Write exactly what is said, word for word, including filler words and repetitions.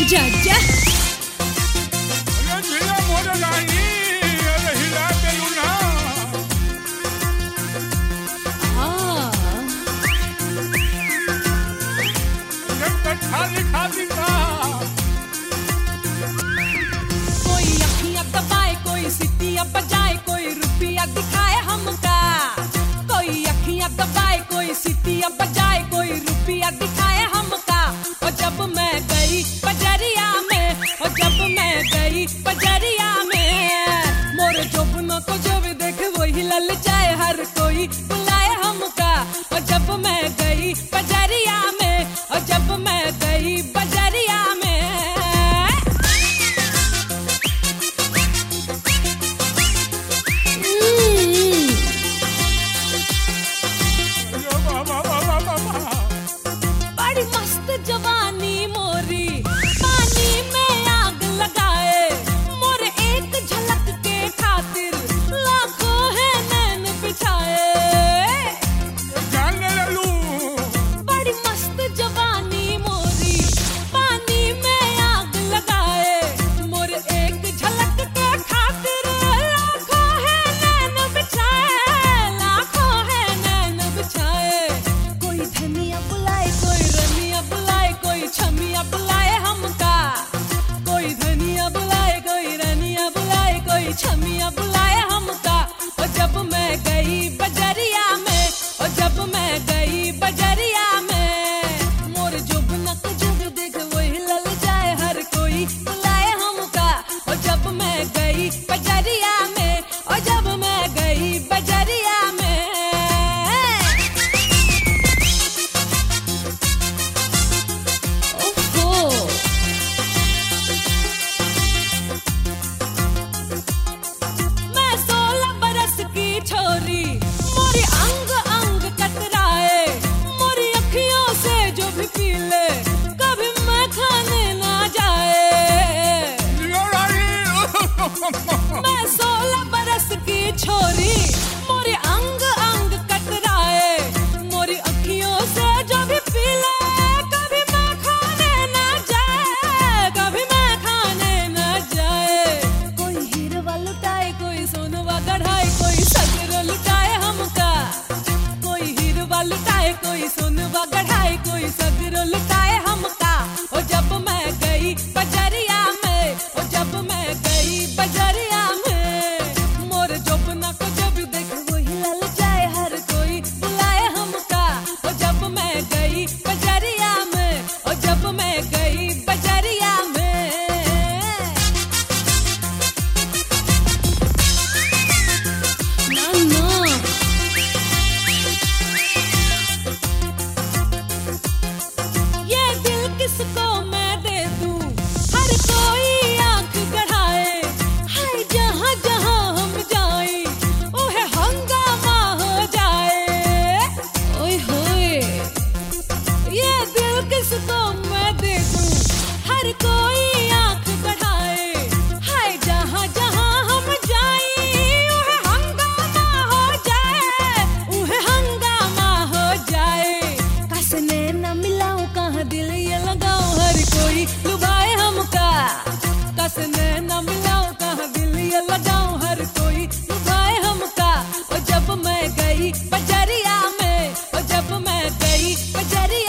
जा जा कोई अखियां दबाए, कोई सिटियां बजाए, कोई रुपया दिखाए हमका। कोई अखियां दबाए, कोई सिटियां बजाए, कोई रुपया दिखाए हमका। और जब मैं गई बजरिया में, और जब मैं गई बजरिया में, मोर जोबनों को जब देख वही लल जाए, हर कोई बुलाए हमका। और जब मैं गई बजरिया में, और जब मैं गई बजरिया में, बड़ी मस्त जवानी मोरी पानी में आग लगाए। मोर एक झलक के खातिर लाखों है नैन बिछाए। बड़ी मस्त जवानी मोरी पानी में आग लगाए। मोर एक झलक के खातिर लाखों है नैन बिछाए, लाखों है नैन बिछाए। कोई धनिया बुलाए, कोई रनिया बुलाए, कोई छमिया बुलाए हमका। कोई धनिया बुलाए, कोई रनिया बुलाए, कोई छमिया बुलाए हमका। और जब मैं गई बजरिया में, और जब मैं गई बजरिया में, मोर जुबनक जुग देख वही लल जाए, हर कोई बुलाए हमका। और जब मैं गई बजरिया में, और जब मैं गई बजरिया में, मैं सोलह बरस की छोरी, मोरी अंग अंग कतराए। मोरी अखियों से जो भी पी ले, कभी मैं खाने ना जाए। मैं सोलह बरस की छोरी, मोरी अंग अंग कतराए। मोरी अखियों से जो भी पी ले, कभी मैं खाने ना जाए, कभी मैं खाने ना जाए। कोई हीरवा लुटाए, कोई सोनवा गढ़ाए, कोई सगरो लुटाए हमका। कोई हीरवा लुटाए, कोई सोनवा गढ़ाए, कोई सगरो लुटाए हमका। और जब मैं गई बजरिया में, और जब मैं गई बजरिया में, मोर जोबना को जब देख वही लल जाए, हर कोई बुलाए हमका। और जब मैं गई बजरिया में, और जब मैं गई बजरिया में, ना ना ये दिल किसको मैं दे दूं, हर कोई आंख गढ़ाए। हाय जहां जहां हम जाए, ओहे हंगामा हो जाए। ओए होए ये दिल किसको मैं दे दूं, हर कोई आंख गढ़ाए। हाय जहां जहां हम जाए, ओहे हंगामा हो जाए, ओहे हंगामा हो जाए। कसने न मिलाऊं, कहाँ दिल ये लगाऊं, हर कोई लुभाए हमका। कसने न मिलाऊं, कहाँ दिल ये लगाऊं, हर कोई लुभाए हमका। और जब मैं गई बजरिया में, और जब मैं गई बजरिया